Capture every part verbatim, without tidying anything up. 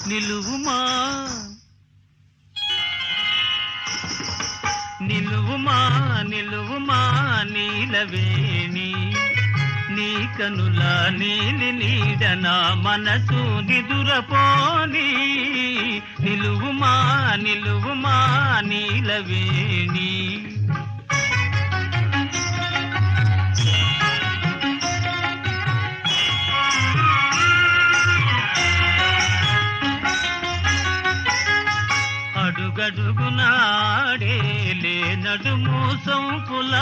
నిలువుమా నిలువుమా నిలువుమా నీలవేణి నీ కనుల నీలి నీడ నా మనసు నిదురపోని నిలువుమా నిలువుమా నీలవేణి అడుగడుగునాడేలే నడుము సొంపుల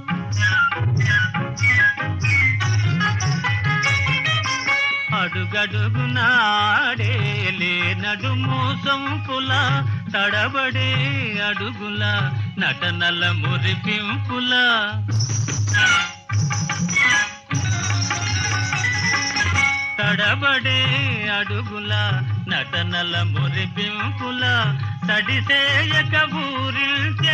అడుగడుగునాడేలే నడుము సొంపుల తడబడే అడుగుల నటనల మురిపింపుల తడబడే అడుగుల నటనల మురిపింపుల తడిసేయక ఊరిల్చే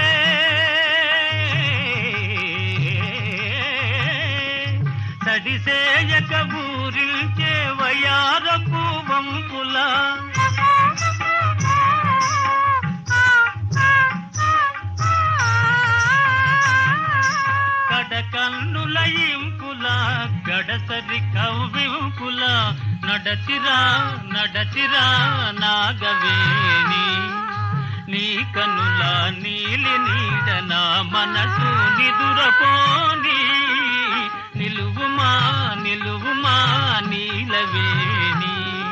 తడిసేయక ఊరిల్చే వయారపు వంపుల కడకన్నుల ఇంపుల గడసరి కవ్వింపుల నడచిరా నడచిరా నాగవేణి నీ కనుల నీలి నీడ నా మనసు నిదురపోని నిలువుమా నిలువుమా నీలవేణి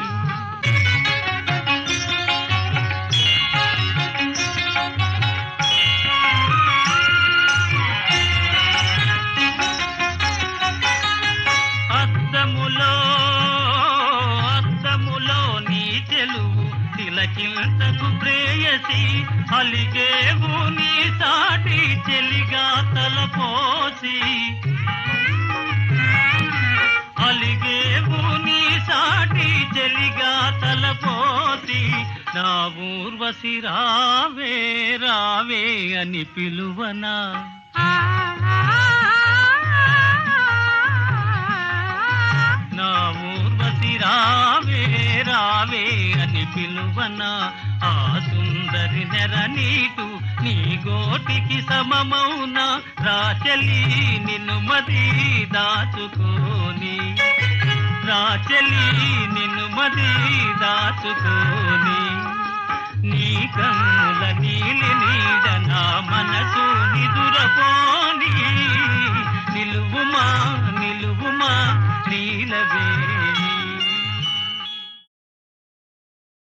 అద్దములో అద్దములో నీ చెలువు తిలకింతకు ప్రేయసి అలిగేవు నీ సాటి చెలిగా తలపోసి అలిగేవు నీ సాటి చెలిగా తలపోసి నా ఊర్వశి రావే రావే అని పిలువనా నా ఊర్వశి రావే రావే అని పిలువనా ఆ సుందరి నెర నీటు నీ గోటికి సమమౌన రాచలి నిన్ను మది దాచుకోని రాచలి నిన్ను మది దాచుకోని నీ కన్నుల నీలి నీడ నా మనసు నిదురపోని నిలువుమా నిలువుమా నీలవే